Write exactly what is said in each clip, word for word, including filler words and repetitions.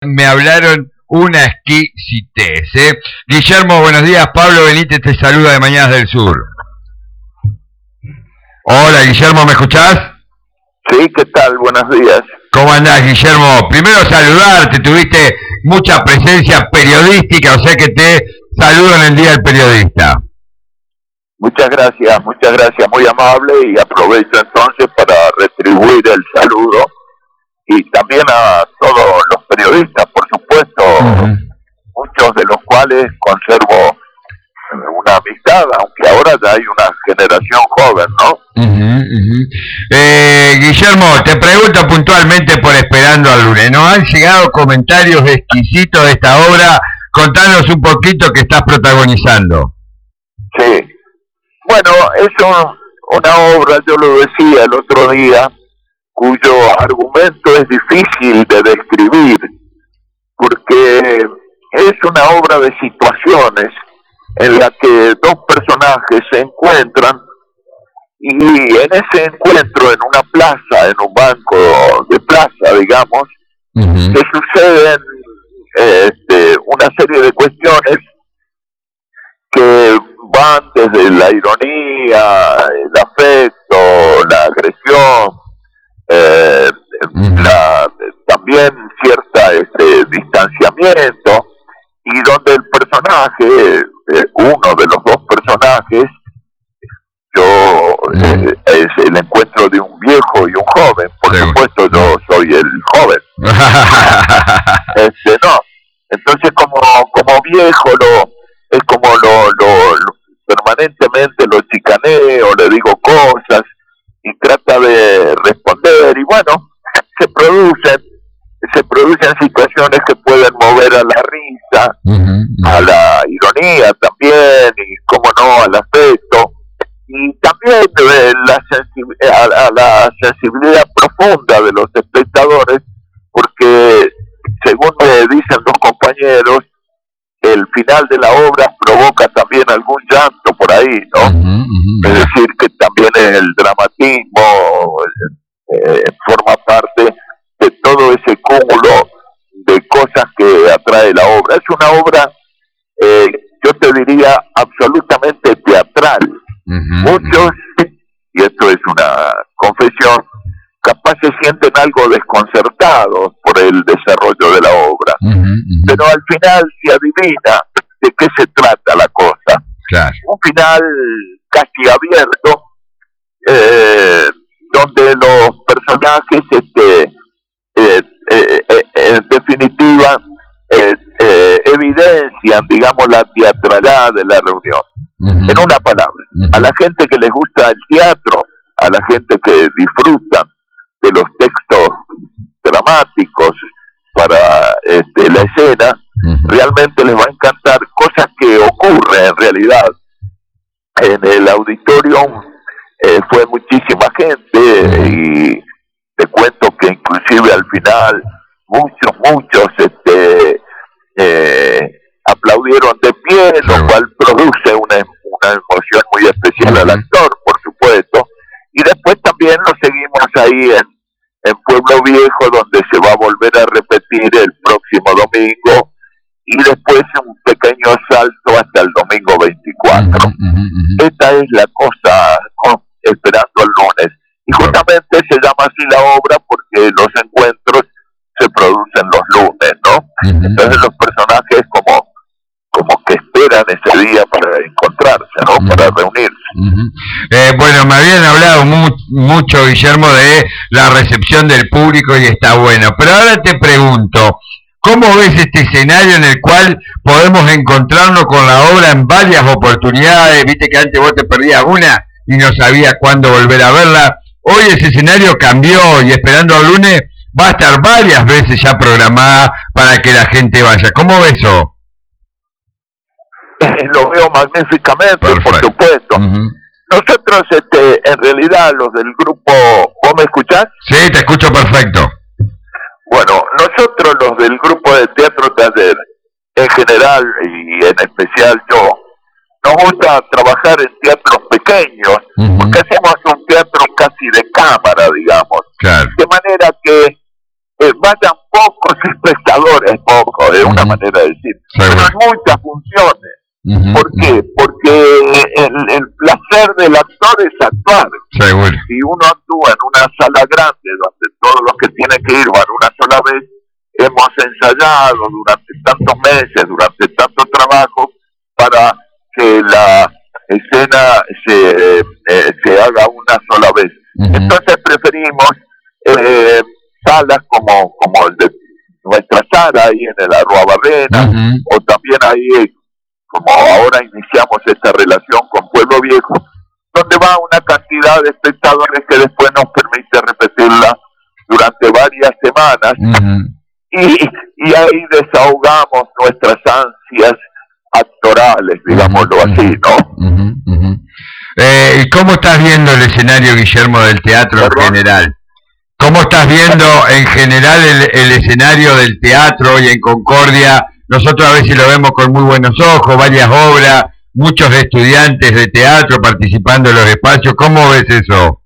Me hablaron una exquisitez, ¿eh? Guillermo, buenos días. Pablo Benítez te saluda de Mañanas del Sur. Hola, Guillermo, ¿me escuchás? Sí, ¿qué tal? Buenos días. ¿Cómo andás, Guillermo? Primero saludarte, tuviste mucha presencia periodística, o sea que te saludo en el Día del Periodista. Muchas gracias, muchas gracias, muy amable, y aprovecho entonces para retribuir el saludo y también a todos los periodistas, por supuesto, uh-huh. muchos de los cuales conservo una amistad, aunque ahora ya hay una generación joven, ¿no? Uh-huh, uh-huh. Eh, Guillermo, te pregunto puntualmente por Esperando al Lunes. ¿Nos han llegado comentarios exquisitos de esta obra? Contanos un poquito que estás protagonizando. Sí, bueno, es un, una obra, yo lo decía el otro día, cuyo argumento es difícil de describir, porque es una obra de situaciones en la que dos personajes se encuentran y en ese encuentro, en una plaza, en un banco de plaza, digamos, uh-huh. se suceden este, una serie de cuestiones que van desde la ironía, el afecto, la agresión, eh, uh-huh. la, también cierta este, distanciamiento, y donde el personaje, eh, uno de los dos personajes, yo uh-huh. eh, es el encuentro de un viejo y un joven, por sí. supuesto yo soy el joven. este, no, entonces como como viejo lo es como lo, lo, lo permanentemente lo chicaneo, le digo cosas y trata de responder, y bueno, se producen se producen situaciones que pueden mover a la risa, uh-huh. a la ironía también, y como no, al afecto, y también eh, la sensi- a, a la sensibilidad profunda de los espectadores, porque según me dicen los compañeros, el final de la obra provoca también algún llanto por ahí, ¿no? Uh-huh, uh-huh. Es decir, que también el dramatismo eh, forma parte de todo ese cúmulo de cosas que atrae la obra. Es una obra, eh, yo te diría, absolutamente teatral. Uh-huh, Muchos, uh-huh. y esto es una confesión, capaz se sienten algo desconcertados por el desarrollo de la obra, uh-huh, uh-huh. pero al final se adivina de qué se trata la cosa. Claro. Un final casi abierto, eh, donde los personajes este, eh, eh, eh, en definitiva eh, eh, evidencian, digamos, la teatralidad de la reunión. Uh-huh. En una palabra, uh-huh. a la gente que les gusta el teatro, a la gente que disfruta de los textos dramáticos para este, la escena, uh-huh. realmente les va a encantar cosas que ocurren en realidad. En el auditorio eh, fue muchísima gente, uh-huh. y te cuento que inclusive al final muchos, muchos este, eh, aplaudieron de pie, uh-huh. lo cual produce una, una emoción muy especial uh-huh. al actor, por supuesto. Y después también lo seguimos ahí en, en Pueblo Viejo, donde se va a volver a repetir el próximo domingo, y después un pequeño salto hasta el domingo veinticuatro. Uh-huh, uh-huh. Esta es la cosa, ¿no? Esperando el Lunes. Y justamente se llama así la obra porque los encuentros se producen los lunes, ¿no? Uh-huh. Entonces los personajes como como que esperan ese día para encontrarse, ¿no? Uh-huh. Para reunirse. Uh-huh. Eh, bueno, me habían hablado mu- mucho, Guillermo, de la recepción del público y está bueno. Pero ahora te pregunto, ¿cómo ves este escenario en el cual podemos encontrarnos con la obra en varias oportunidades? Viste que antes vos te perdías una y no sabías cuándo volver a verla. Hoy ese escenario cambió y Esperando al Lunes va a estar varias veces ya programada para que la gente vaya. ¿Cómo ves eso? Lo veo magníficamente, Perfecto. Por supuesto. Uh-huh. Nosotros, este, en realidad, los del grupo... ¿Vos me escuchás? Sí, te escucho perfecto. Bueno, nosotros los del grupo de Teatro Taller, en general y en especial yo, nos gusta trabajar en teatros pequeños, uh-huh. porque hacemos un teatro casi de cámara, digamos. Claro. De manera que eh, vayan pocos espectadores, poco, es una uh-huh. manera de decir, pero en muchas funciones. Uh-huh. ¿Por qué? Porque el, el placer del actor es actuar. Seguro. Si uno actúa en una sala grande donde todos los que tienen que ir van una sola vez, hemos ensayado durante tantos meses, durante tanto trabajo, para que la escena se, eh, se haga una sola vez. Uh-huh. Entonces preferimos eh, salas como, como el de nuestra sala ahí en el Arruabarrena, uh-huh. o también ahí, como ahora iniciamos esta relación con Pueblo Viejo, donde va una cantidad de espectadores que después nos permite repetirla durante varias semanas, uh-huh. y, y ahí desahogamos nuestras ansias actorales, digámoslo uh-huh. así, ¿no? Uh-huh. Uh-huh. Eh, ¿Y cómo estás viendo el escenario, Guillermo, del teatro ¿Perdón? en general? ¿Cómo estás viendo en general el, el escenario del teatro hoy en Concordia? Nosotros a veces lo vemos con muy buenos ojos, varias obras, muchos estudiantes de teatro participando en los espacios. ¿Cómo ves eso?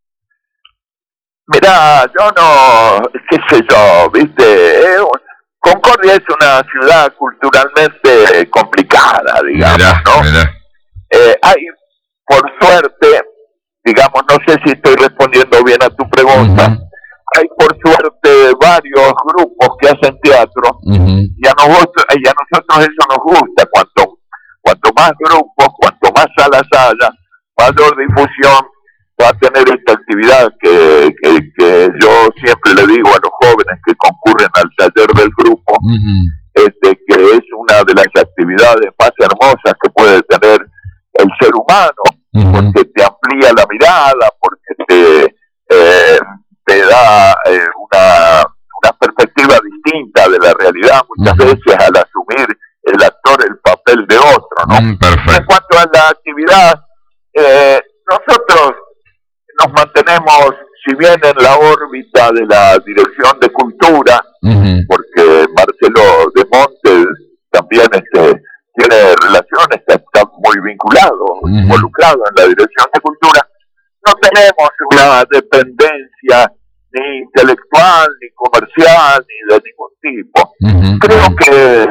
Mirá, yo no, qué sé yo, viste, eh, Concordia es una ciudad culturalmente complicada, digamos, mirá, ¿no? Mirá. Eh, hay, por suerte, digamos, no sé si estoy respondiendo bien a tu pregunta, uh-huh. hay por suerte varios grupos que hacen teatro, uh-huh. y, a nosotros, y a nosotros eso nos gusta, cuanto, cuanto más grupos, cuanto más salas haya, mayor difusión va a tener esta actividad que, que, que yo siempre le digo a los jóvenes que concurren al taller del grupo, uh-huh. este, que es una de las actividades más hermosas que puede tener el ser humano, uh-huh. porque te amplía la mirada, porque te, eh, te da eh, una, una perspectiva distinta de la realidad, muchas uh-huh. veces al asumir el actor el papel de otro, ¿no? Mm, perfecto. En cuanto a la actividad, eh, nosotros nos mantenemos, si bien en la órbita de la Dirección de Cultura, uh-huh. porque Marcelo de Montes también este, tiene relaciones, está, está muy vinculado, uh-huh. involucrado en la Dirección de Cultura, no tenemos una dependencia ni intelectual, ni comercial, ni de ningún tipo. Uh-huh. Creo que,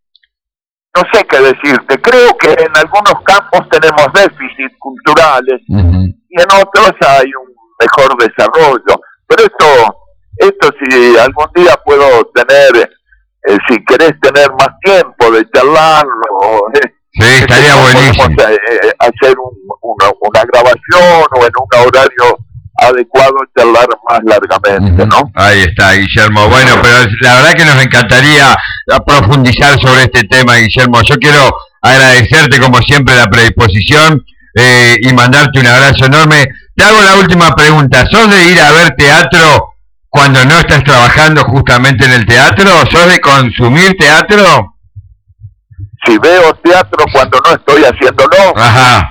no sé qué decirte, creo que en algunos campos tenemos déficits culturales, uh-huh. y en otros hay un mejor desarrollo. Pero esto, esto si algún día puedo tener, eh, si querés tener más tiempo de charlarlo, eh, sí, estaría buenísimo. Podemos eh, hacer un, una, una grabación o en un horario adecuado charlar más largamente, ¿no? Ahí está, Guillermo. Bueno, pero la verdad que nos encantaría profundizar sobre este tema, Guillermo. Yo quiero agradecerte como siempre la predisposición eh, y mandarte un abrazo enorme. Te hago la última pregunta. ¿Sos de ir a ver teatro cuando no estás trabajando justamente en el teatro? ¿Sos de consumir teatro? Si veo teatro cuando no estoy haciéndolo, ajá.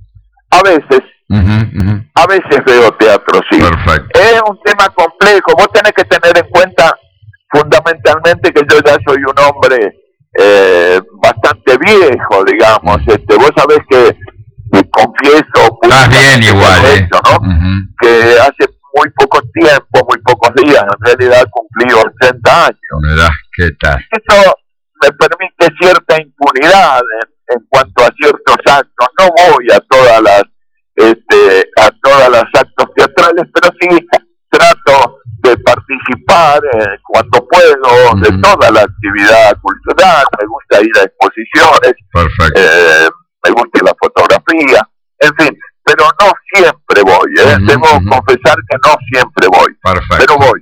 a veces, uh-huh, uh-huh. a veces veo teatro, sí. Perfecto. Es un tema complejo, vos tenés que tener en cuenta fundamentalmente que yo ya soy un hombre eh, bastante viejo, digamos, este, vos sabés que, que confieso, estás bien igual, hecho, eh. ¿no? Uh-huh. Que hace muy poco tiempo, muy pocos días, en realidad cumplí ochenta años. Mirá, ¿qué tal? Eso me permite cierta impunidad en, en cuanto a ciertos actos. No voy a todas las este, a todas las actos teatrales, pero sí trato de participar eh, cuando puedo uh-huh. de toda la actividad cultural. Me gusta ir a exposiciones, eh, me gusta la fotografía, en fin, pero no siempre voy, ¿eh? Uh-huh, debo uh-huh. confesar que no siempre voy, perfecto. Pero voy.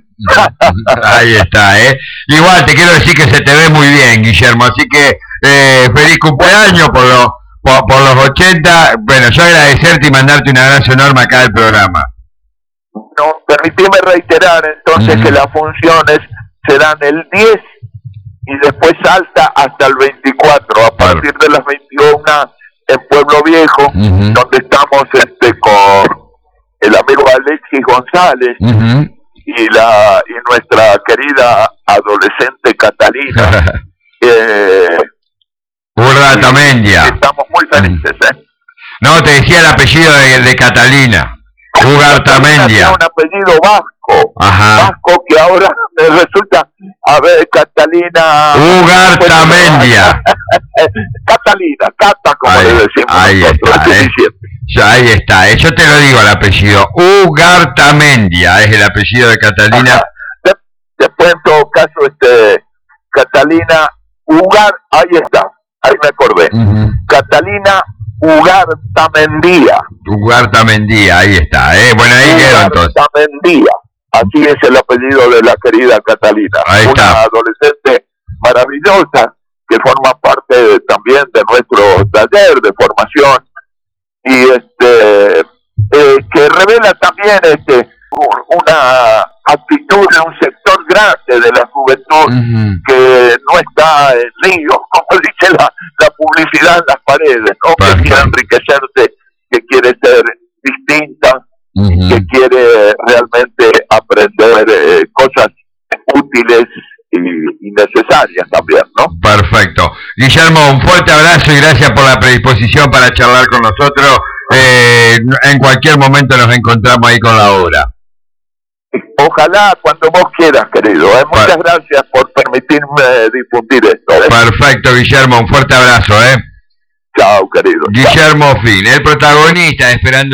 Ahí está, ¿eh? Igual te quiero decir que se te ve muy bien, Guillermo, así que eh, feliz cumpleaños por, lo, por, por los ochenta. Bueno, yo agradecerte y mandarte un abrazo enorme acá del programa. No, permitime reiterar entonces uh-huh. que las funciones serán el diez y después salta hasta el veinticuatro, a partir de las veintiuna en Pueblo Viejo, uh-huh. donde estamos este con el amigo Alexis González uh-huh. y la y nuestra querida adolescente Catalina. eh, Urratamendia. Estamos muy felices, ¿eh? No, te decía el apellido de, de Catalina. Ugartamendia. Un apellido vasco. Ajá. Vasco que ahora me resulta, a ver, Catalina. Ugartamendia. Catalina, Cata, como ahí, le decimos ahí nosotros. está, eh. Ya, ahí está, eh. Yo te lo digo el apellido. Ugartamendia es el apellido de Catalina. De, después, en todo caso, este, Catalina Ugar, ahí está, ahí me acordé. Uh-huh. Catalina Ugartamendia. Ugartamendia, ahí está, ¿eh? Bueno, ahí quedó entonces. Ugartamendia, así es el apellido de la querida Catalina. Ahí está. Una adolescente maravillosa que forma parte de, también de nuestro taller de formación y este eh, que revela también este una actitud de un sector grande de la juventud uh-huh. que no está en líos, como dice la, la publicidad en las paredes, ¿no? Que quiere enriquecerse, que quiere ser distinta, uh-huh. que quiere realmente aprender eh, cosas útiles y, y necesarias también, ¿no? Perfecto. Guillermo, un fuerte abrazo y gracias por la predisposición para charlar con nosotros. Eh, en cualquier momento nos encontramos ahí con la obra. Ojalá cuando vos quieras, querido. ¿eh? Muchas gracias por permitirme difundir esto. ¿eh? Perfecto, Guillermo. Un fuerte abrazo. ¿eh? Chao, querido. Guillermo Fin, el protagonista, esperando.